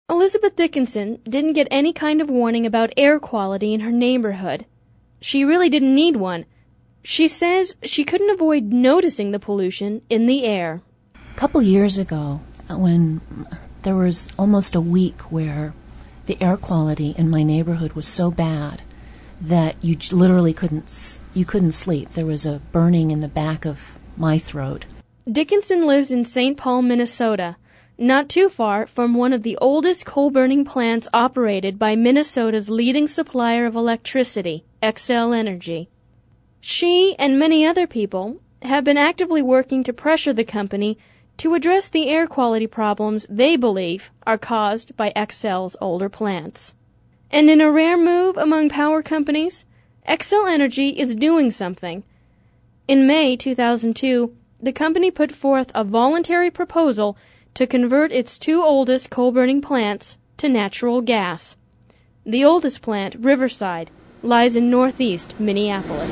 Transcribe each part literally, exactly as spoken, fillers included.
Elizabeth Dickinson didn't get any kind of warning about air quality in her neighborhood. She really didn't need one. She says she couldn't avoid noticing the pollution in the air. A couple years ago, when there was almost a week where the air quality in my neighborhood was so bad that you literally couldn't you couldn't sleep. There was a burning in the back of my throat. Dickinson lives in Saint Paul, Minnesota, not too far from one of the oldest coal-burning plants operated by Minnesota's leading supplier of electricity, Xcel Energy. She and many other people have been actively working to pressure the company to address the air quality problems they believe are caused by Xcel's older plants. And in a rare move among power companies, Xcel Energy is doing something. In May two thousand two, the company put forth a voluntary proposal to convert its two oldest coal-burning plants to natural gas. The oldest plant, Riverside, lies in northeast Minneapolis.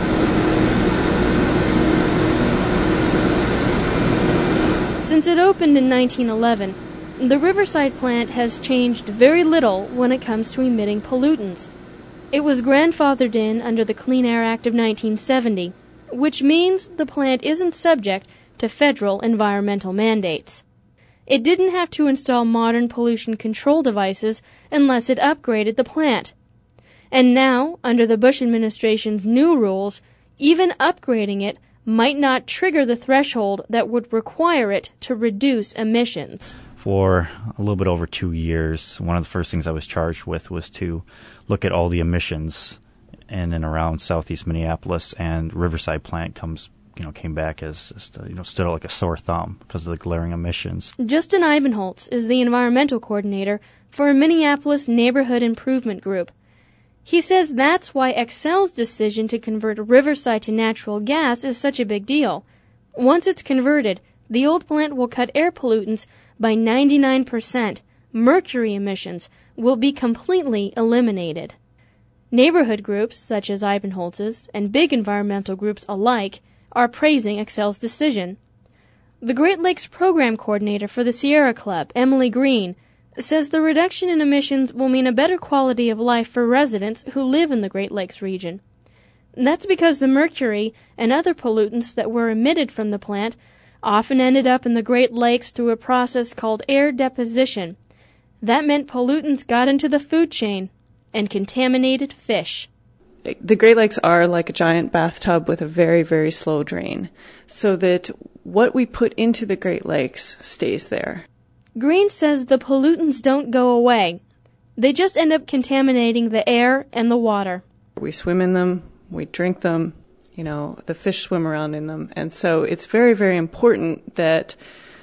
Since it opened in nineteen eleven, the Riverside plant has changed very little when it comes to emitting pollutants. It was grandfathered in under the Clean Air Act of nineteen seventy, which means the plant isn't subject to federal environmental mandates. It didn't have to install modern pollution control devices unless it upgraded the plant. And now, under the Bush administration's new rules, even upgrading it might not trigger the threshold that would require it to reduce emissions. For a little bit over two years, one of the first things I was charged with was to look at all the emissions in and around southeast Minneapolis, and Riverside plant comes you know, came back as, as you know, stood out like a sore thumb because of the glaring emissions. Justin Ibenholtz is the environmental coordinator for a Minneapolis neighborhood improvement group. He says that's why Xcel's decision to convert Riverside to natural gas is such a big deal. Once it's converted, the old plant will cut air pollutants by ninety-nine percent. Mercury emissions will be completely eliminated. Neighborhood groups, such as Ibenholtz's, and big environmental groups alike, are praising Xcel's decision. The Great Lakes Program Coordinator for the Sierra Club, Emily Green, says the reduction in emissions will mean a better quality of life for residents who live in the Great Lakes region. That's because the mercury and other pollutants that were emitted from the plant often ended up in the Great Lakes through a process called air deposition. That meant pollutants got into the food chain and contaminated fish. The Great Lakes are like a giant bathtub with a very, very slow drain, so that what we put into the Great Lakes stays there. Green says the pollutants don't go away. They just end up contaminating the air and the water. We swim in them, we drink them, you know, the fish swim around in them. And so it's very, very important that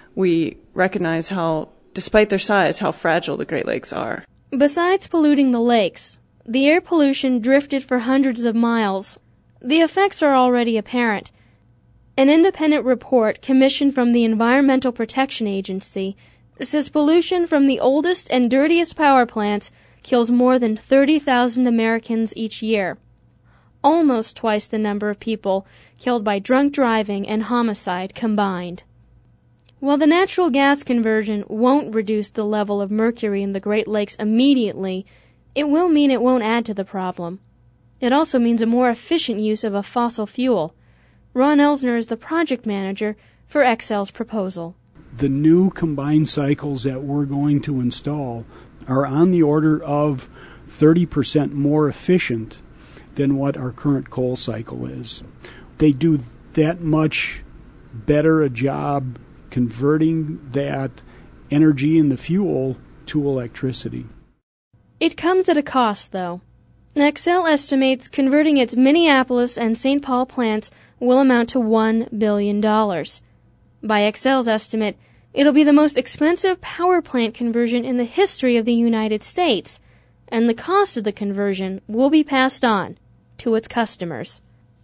we recognize how, despite their size, how fragile the Great Lakes are. Besides polluting the lakes, the air pollution drifted for hundreds of miles. The effects are already apparent. An independent report commissioned from the Environmental Protection Agency says pollution from the oldest and dirtiest power plants kills more than thirty thousand Americans each year, almost twice the number of people killed by drunk driving and homicide combined. While the natural gas conversion won't reduce the level of mercury in the Great Lakes immediately, it will mean it won't add to the problem. It also means a more efficient use of a fossil fuel. Ron Elsner is the project manager for Xcel's proposal. The new combined cycles that we're going to install are on the order of thirty percent more efficient than what our current coal cycle is. They do that much better a job converting that energy in the fuel to electricity. It comes at a cost, though. Xcel estimates converting its Minneapolis and Saint Paul plants will amount to one billion dollars. By Xcel's estimate, it'll be the most expensive power plant conversion in the history of the United States, and the cost of the conversion will be passed on to its customers.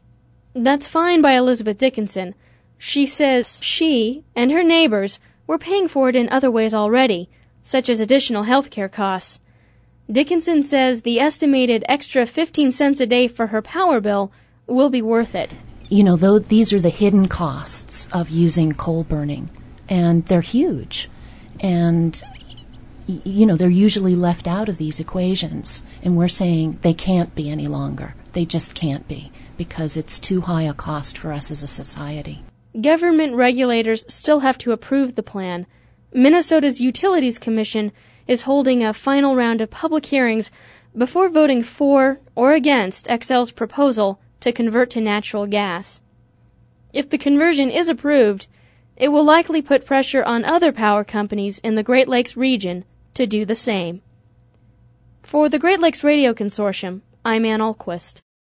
That's fine by Elizabeth Dickinson. She says she and her neighbors were paying for it in other ways already, such as additional health care costs. Dickinson says the estimated extra fifteen cents a day for her power bill will be worth it. You know, though, these are the hidden costs of using coal burning, and they're huge. And y- you know, they're usually left out of these equations, and we're saying they can't be any longer. They just can't be, because it's too high a cost for us as a society. Government regulators still have to approve the plan. Minnesota's Utilities Commission is holding a final round of public hearings before voting for or against Xcel's proposal to convert to natural gas. If the conversion is approved, it will likely put pressure on other power companies in the Great Lakes region to do the same. For the Great Lakes Radio Consortium, I'm Ann Ahlquist.